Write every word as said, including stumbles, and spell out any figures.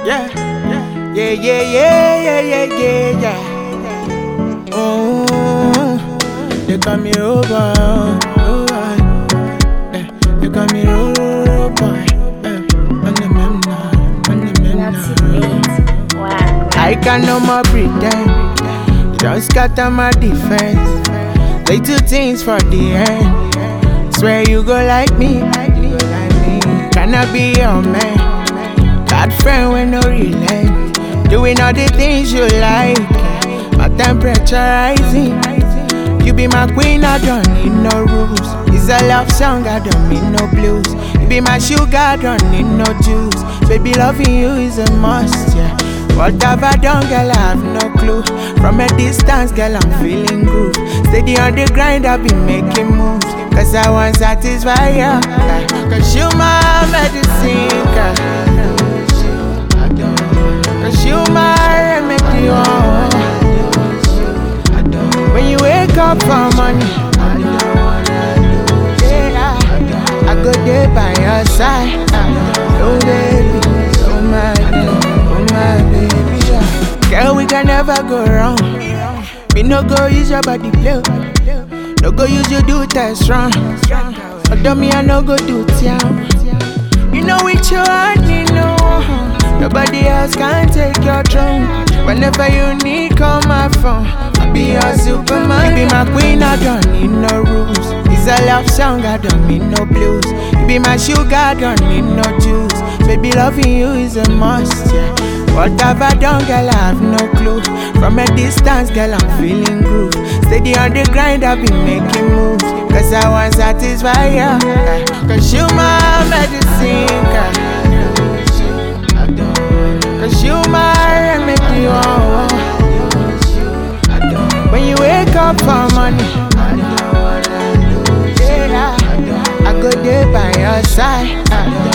Yeah, yeah, yeah, yeah, yeah, yeah, yeah. Oh, they call me over, oh, yeah. They call me over, on the memna, on the memna. I can no more pretend. Just scatter my defense. Say two things for the end. Swear you go like me. Can I be your man? Bad friend with no relent. Doing all the things you like. My temperature rising. You be my queen, I don't need no rules. It's a love song, I don't need no blues. You be my sugar, I don't need no juice. Baby, loving you is a must, yeah. What have I done, girl, I have no clue. From a distance, girl, I'm feeling groove. Steady on the grind, I've been making moves. Cause I want satisfy ya, yeah. Cause you my medicine, girl. Cause you my remedy, oh. When you wake up for money, yeah, I go there by your side. Oh baby, oh my baby, oh my baby, yeah. Girl, we can never go wrong. Me no go use your body play. No go use your do test wrong. Although me I no go do town. You know with you I need no one. Nobody else can take your throne. Whenever you need, call my phone. I'll be your superman. You be my queen, I don't need no rules. It's a love song, I don't need no blues. You be my sugar, I don't need no juice. Baby, loving you is a must, yeah. What have I done, girl, I have no clue. From a distance, girl, I'm feeling groove. Steady on the grind, I've been making moves. Cause I want satisfy ya, yeah. Cause you my medicine, girl. Cause you my remedy, oh. When you wake up for money, yeah, I go there by your side.